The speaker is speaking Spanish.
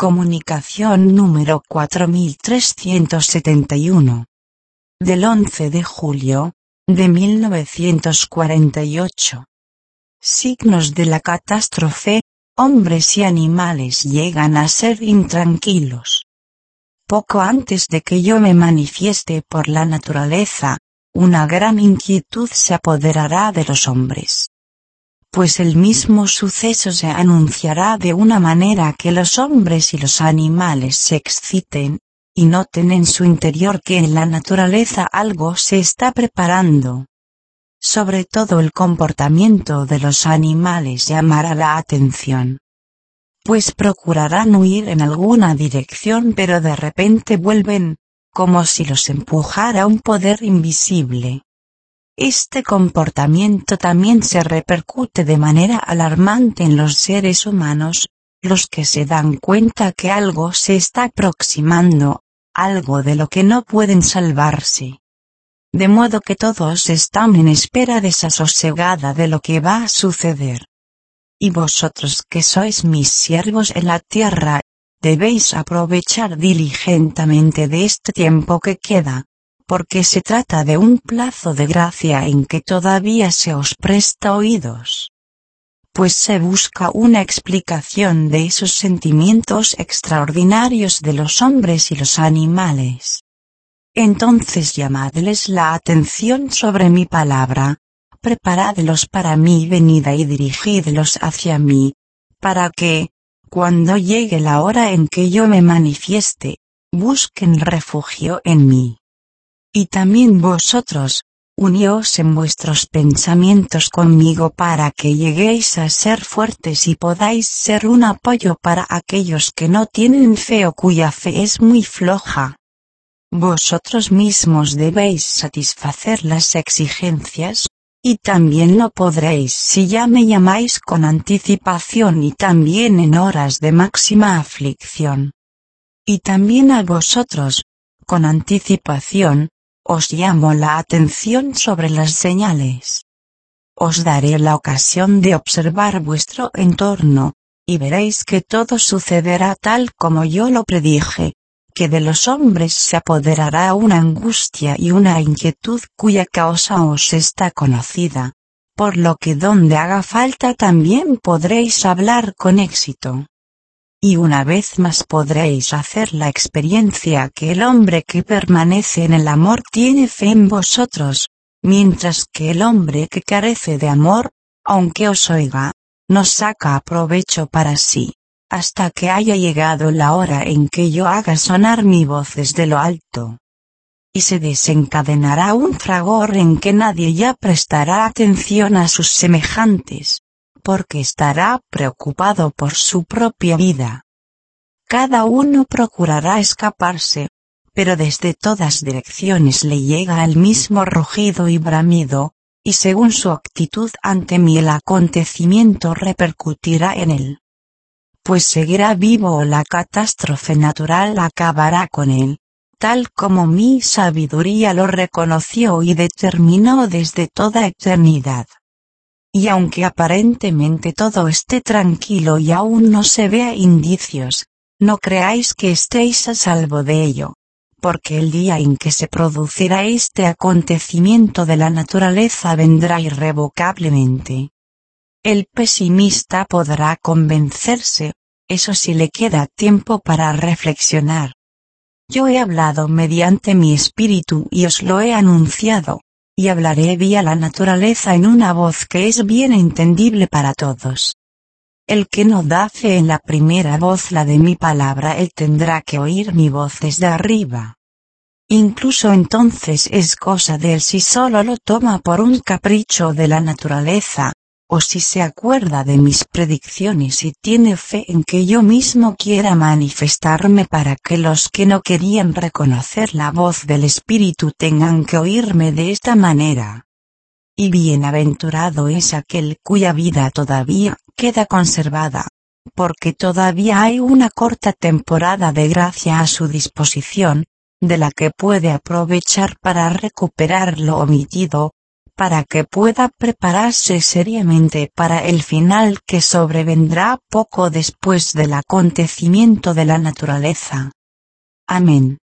Comunicación número 4371. Del 11 de julio, de 1948. Signos de la catástrofe: hombres y animales llegan a ser intranquilos. Poco antes de que yo me manifieste por la naturaleza, una gran inquietud se apoderará de los hombres. Pues el mismo suceso se anunciará de una manera que los hombres y los animales se exciten, y noten en su interior que en la naturaleza algo se está preparando. Sobre todo el comportamiento de los animales llamará la atención. Pues procurarán huir en alguna dirección, pero de repente vuelven, como si los empujara un poder invisible. Este comportamiento también se repercute de manera alarmante en los seres humanos, los que se dan cuenta que algo se está aproximando, algo de lo que no pueden salvarse. De modo que todos están en espera desasosegada de lo que va a suceder. Y vosotros que sois mis siervos en la tierra, debéis aprovechar diligentemente de este tiempo que queda, porque se trata de un plazo de gracia en que todavía se os presta oídos. Pues se busca una explicación de esos sentimientos extraordinarios de los hombres y los animales. Entonces llamadles la atención sobre mi palabra, preparádlos para mi venida y dirigidlos hacia mí, para que, cuando llegue la hora en que yo me manifieste, busquen refugio en mí. Y también vosotros, uníos en vuestros pensamientos conmigo para que lleguéis a ser fuertes y podáis ser un apoyo para aquellos que no tienen fe o cuya fe es muy floja. Vosotros mismos debéis satisfacer las exigencias, y también lo podréis si ya me llamáis con anticipación y también en horas de máxima aflicción. Y también a vosotros, con anticipación, os llamo la atención sobre las señales. Os daré la ocasión de observar vuestro entorno, y veréis que todo sucederá tal como yo lo predije, que de los hombres se apoderará una angustia y una inquietud cuya causa os está conocida, por lo que donde haga falta también podréis hablar con éxito. Y una vez más podréis hacer la experiencia que el hombre que permanece en el amor tiene fe en vosotros, mientras que el hombre que carece de amor, aunque os oiga, no saca provecho para sí, hasta que haya llegado la hora en que yo haga sonar mi voz desde lo alto. Y se desencadenará un fragor en que nadie ya prestará atención a sus semejantes, porque estará preocupado por su propia vida. Cada uno procurará escaparse, pero desde todas direcciones le llega el mismo rugido y bramido, y según su actitud ante mí el acontecimiento repercutirá en él. Pues seguirá vivo o la catástrofe natural acabará con él, tal como mi sabiduría lo reconoció y determinó desde toda eternidad. Y aunque aparentemente todo esté tranquilo y aún no se vea indicios, no creáis que estéis a salvo de ello, porque el día en que se producirá este acontecimiento de la naturaleza vendrá irrevocablemente. El pesimista podrá convencerse, eso sí le queda tiempo para reflexionar. Yo he hablado mediante mi espíritu y os lo he anunciado, y hablaré vía la naturaleza en una voz que es bien entendible para todos. El que no da fe en la primera voz, la de mi palabra, él tendrá que oír mi voz desde arriba. Incluso entonces es cosa de él si solo lo toma por un capricho de la naturaleza, o si se acuerda de mis predicciones y tiene fe en que yo mismo quiera manifestarme para que los que no querían reconocer la voz del Espíritu tengan que oírme de esta manera. Y bienaventurado es aquel cuya vida todavía queda conservada, porque todavía hay una corta temporada de gracia a su disposición, de la que puede aprovechar para recuperar lo omitido, para que pueda prepararse seriamente para el final que sobrevendrá poco después del acontecimiento de la naturaleza. Amén.